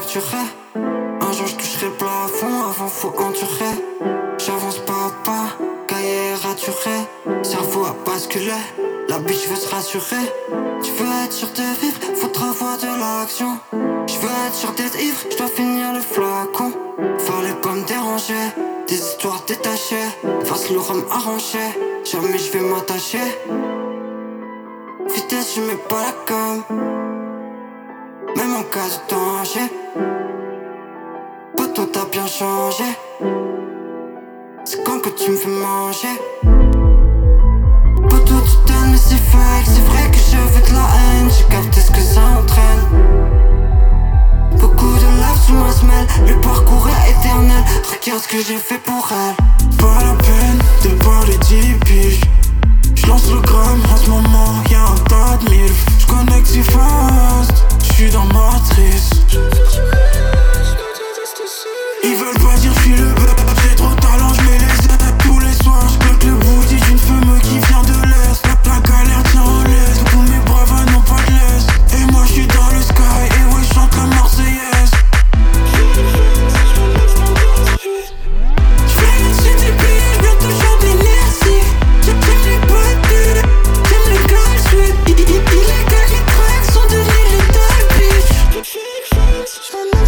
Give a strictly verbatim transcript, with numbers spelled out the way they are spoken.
torturer. Un jour je toucherai le plafond, avant faut endurer. J'avance pas à pas, cahier raturé. Cerveau a basculé, la biche veut se rassurer. Tu veux être sûr de vivre, faudra voir de l'action. Je veux être sûr d'être ivre, je dois finir le flacon. Fallait pas me déranger, des histoires détachées. Face le rhum arrangé, jamais je vais m'attacher. Vitesse, je mets pas la com', même en cas de danger. Poto, t'as bien changé. C'est quand que tu me fais manger. Poto, tu donnes mais c'est fake. C'est vrai que je veux de la haine. J'ai capté ce que ça entraîne. Beaucoup de lave sous ma semelle. Le parcours est éternel. Regarde ce que j'ai fait pour elle. Pas la peine de parler dix piges. J'lance le gramme, en ce moment y'a un tas de mille. J'connecte si fast, j'suis dans Matrice. Ils veulent pas dire j'suis le bœuf. J'ai trop de talent, j'mets les ailes. Tous les soirs j'cloque le booty d'une femme qui vient de l'Est. La, la galère tient en laisse, tous mes braves n'ont pas de laisse. Et moi j'suis dans le sky, et ouais j'chante la Marseillaise. J'fais une suite des billes, j'viens toujours de l'inertie. J'aime les potes, j'aime les girls sweet. Illégal, les tracks sont devenus les type bitch.